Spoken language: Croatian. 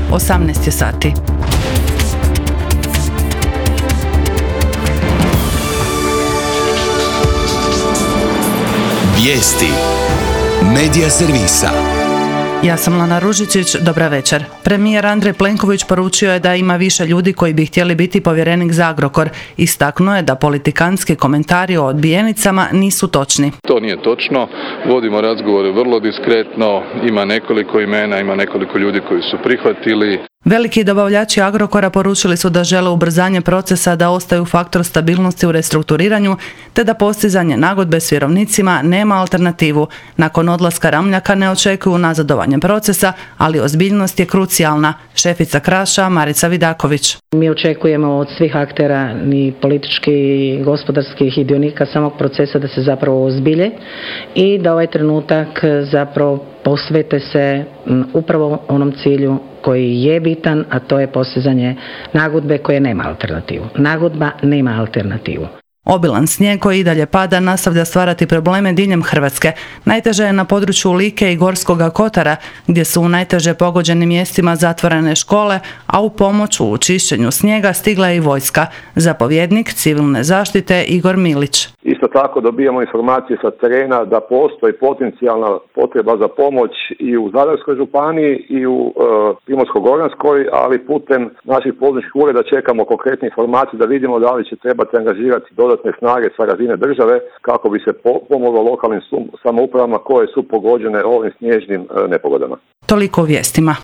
18 je sati. Vijesti Medija servisa. Ja sam Lana Ružičić, dobra večer. Premijer Andrej Plenković poručio je da ima više ljudi koji bi htjeli biti povjerenik za Agrokor. Istaknuo je da politikantski komentari o odbijenicama nisu točni. To nije točno, vodimo razgovore vrlo diskretno, ima nekoliko imena, ima nekoliko ljudi koji su prihvatili. Veliki dobavljači Agrokora poručili su da žele ubrzanje procesa, da ostaju faktor stabilnosti u restrukturiranju, te da postizanje nagodbe s vjerovnicima nema alternativu. Nakon odlaska Ramljaka ne očekuju nazadovanje procesa, ali ozbiljnost je krucijalna. Šefica Kraša Marica Vidaković. Mi očekujemo od svih aktera, ni političkih, gospodarskih i dionika samog procesa da se zapravo ozbilje i da ovaj trenutak zapravo posvete se upravo onom cilju koji je bitan, a to je postizanje nagodbe koje nema alternativu. Nagodba nema alternativu. Obilan snijeg koji i dalje pada nastavlja stvarati probleme diljem Hrvatske. Najteže je na području Like i Gorskoga Kotara, gdje su u najteže pogođenim mjestima zatvorene škole, a u pomoć u čišćenju snijega stigla je i vojska. Zapovjednik civilne zaštite Igor Milić. Isto tako dobijamo informacije sa terena da postoji potencijalna potreba za pomoć i u Zadarskoj županiji i u Primorsko-goranskoj, ali putem naših područnih ureda čekamo konkretne informacije da vidimo da li će trebati angažirati dodatne snage sa razine države kako bi se pomoglo lokalnim samoupravama koje su pogođene ovim snježnim nepogodama. Toliko u vijestima.